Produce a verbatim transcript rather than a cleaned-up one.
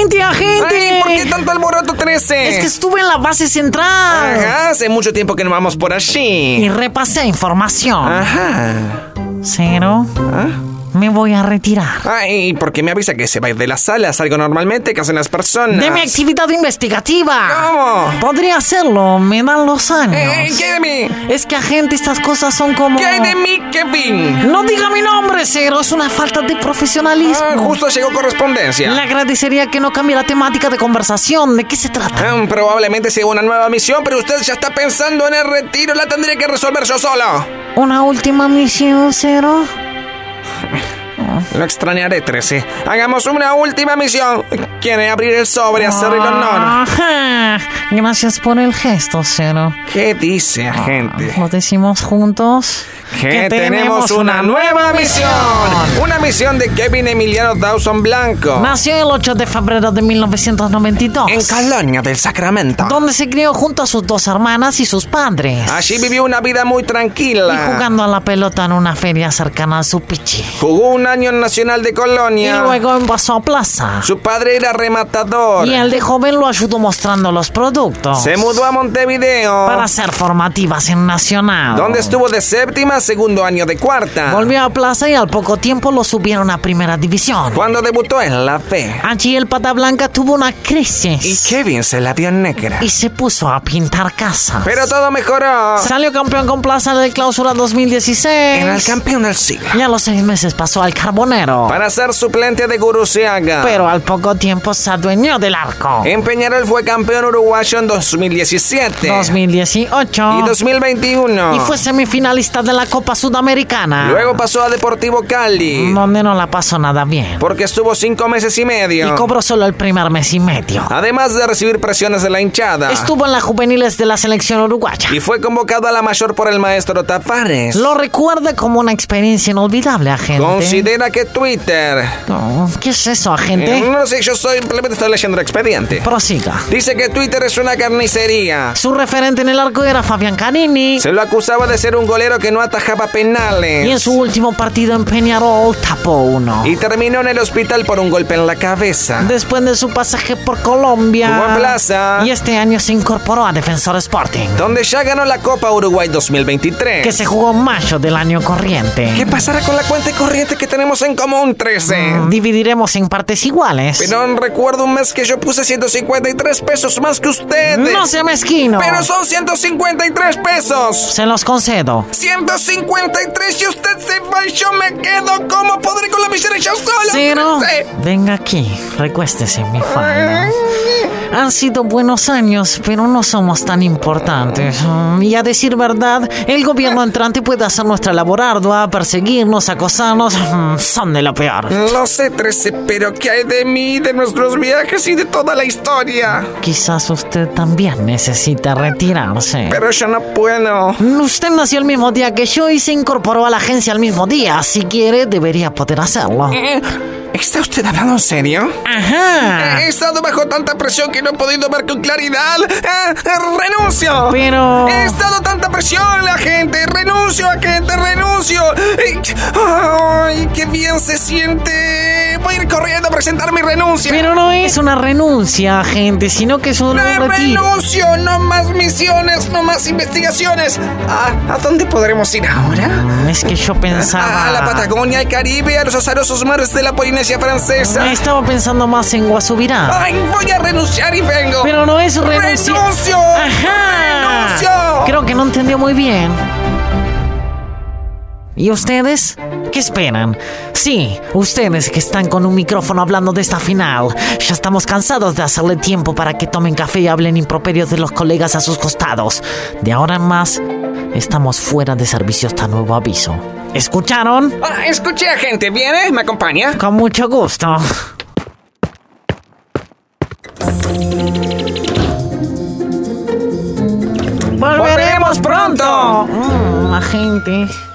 agente, agente. Ay, ¿por qué tanto alboroto, trece? Es que estuve en la base central. Ajá, hace mucho tiempo que no vamos por allí. Y repasé información. Ajá. Cero. ¿Ah? Me voy a retirar. Ay, ¿por qué me avisa que se va a ir de la sala? ¿Algo normalmente que hacen las personas? De mi actividad investigativa. ¿Cómo? Podría hacerlo, me dan los años. Eh, ¿Qué hay de mí? Es que, agente, estas cosas son como... ¿Qué hay de mí, Kevin? No diga mi nombre, Cero. Es una falta de profesionalismo. Ah, justo llegó correspondencia. Le agradecería que no cambie la temática de conversación. ¿De qué se trata? Ah, probablemente sea una nueva misión, pero usted ya está pensando en el retiro. La tendré que resolver yo solo. ¿Una última misión, Cero? Lo extrañaré, trece. Hagamos una última misión. ¿Quiere abrir el sobre y hacerle el honor? Ajá. Gracias por el gesto, Cero. ¿Qué dice, agente? ¿Lo decimos juntos? Que tenemos una nueva misión. Una misión de Kevin Emiliano Dawson Blanco. Nació el ocho de febrero de mil novecientos noventa y dos. En Colonia del Sacramento. Donde se crió junto a sus dos hermanas y sus padres. Allí vivió una vida muy tranquila. Y jugando a la pelota en una feria cercana a su pichi. Jugó un año en Nacional de Colonia. Y luego pasó a Plaza. Su padre era rematador. Y él de joven lo ayudó mostrando los productos. Se mudó a Montevideo para hacer formativas en Nacional. Donde estuvo de séptima, segundo año de cuarta. Volvió a Plaza y al poco tiempo lo subieron a Primera División. Cuando debutó en la B. Allí el Pata Blanca tuvo una crisis. Y Kevin se la vio negra. Y se puso a pintar casas. Pero todo mejoró. Salió campeón con Plaza de Clausura dos mil dieciséis. Era el campeón del siglo. Y a los seis meses pasó al Carbonero. Para ser suplente de Guruciaga. Pero al poco tiempo se adueñó del arco. En Peñarol fue campeón uruguayo en dos mil diecisiete. dos mil dieciocho. Y dos mil veintiuno. Y fue semifinalista de la Copa Sudamericana. Luego pasó a Deportivo Cali. Donde no la pasó nada bien. Porque estuvo cinco meses y medio. Y cobró solo el primer mes y medio. Además de recibir presiones de la hinchada. Estuvo en las juveniles de la selección uruguaya. Y fue convocado a la mayor por el maestro Tapares. Lo recuerda como una experiencia inolvidable, agente. Considera que Twitter... No, ¿qué es eso, agente? Eh, no sé, yo soy, simplemente estoy leyendo el expediente. Prosiga. Dice que Twitter es una carnicería. Su referente en el arco era Fabián Canini. Se lo acusaba de ser un golero que no atajaba penales. Y en su último partido en Peñarol tapó uno. Y terminó en el hospital por un golpe en la cabeza. Después de su pasaje por Colombia. Jugó en Plaza. Y este año se incorporó a Defensor Sporting. Donde ya ganó la Copa Uruguay dos mil veintitrés. Que se jugó en mayo del año corriente. ¿Qué pasará con la cuenta corriente que tenemos en común, trece? Mm, dividiremos en partes iguales. Pero recuerdo un mes que yo puse ciento cincuenta y tres pesos más que usted. No sea mezquino. Pero son ciento cincuenta y tres pesos. Se los concedo. ciento cincuenta y tres y usted se va y yo me quedo. ¿Cómo podré con la miseria yo solo? Cero. Venga aquí, recuéstese en mi falda. Han sido buenos años, pero no somos tan importantes. Y a decir verdad, el gobierno entrante puede hacer nuestra labor ardua, perseguirnos, acosarnos. Son de lo peor. Lo sé, trece, pero ¿qué hay de mí, de nuestros viajes y de toda la historia? Quizás usted también necesita retirarse. Pero yo no puedo. Usted nació el mismo día que yo y se incorporó a la agencia al mismo día. Si quiere, debería poder hacerlo. Eh, ¿Está usted hablando en serio? Ajá. He estado bajo tanta presión que no he podido ver con claridad. Eh, ¡Renuncio! Pero... He estado tanta presión, la gente. ¡Renuncio, agente! ¡Renuncio! ¡Ay, qué bien se siente! Voy a ir corriendo a presentar mi renuncia. Pero no es una renuncia, agente, sino que es un ¡No retiro. renuncio! ¡No más misiones! ¡No más investigaciones! ¿A, ¿a dónde podremos ir ahora? Es que yo pensaba... A la Patagonia, al Caribe, a los azarosos mares de la Polinesia Francesa. Estaba pensando más en Guasubirá. ¡Ay, voy a renunciar y vengo! Pero no es renuncia. ¡Renuncio! ¡Ajá! ¡Renuncio! Creo que no entendió muy bien. ¿Y ustedes? ¿Qué esperan? Sí, ustedes que están con un micrófono hablando de esta final. Ya estamos cansados de hacerle tiempo para que tomen café y hablen improperios de los colegas a sus costados. De ahora en más, estamos fuera de servicio hasta nuevo aviso. ¿Escucharon? Ah, escuché, agente. ¿Viene? ¿Me acompaña? Con mucho gusto. ¡Volveremos pronto! Mm, agente...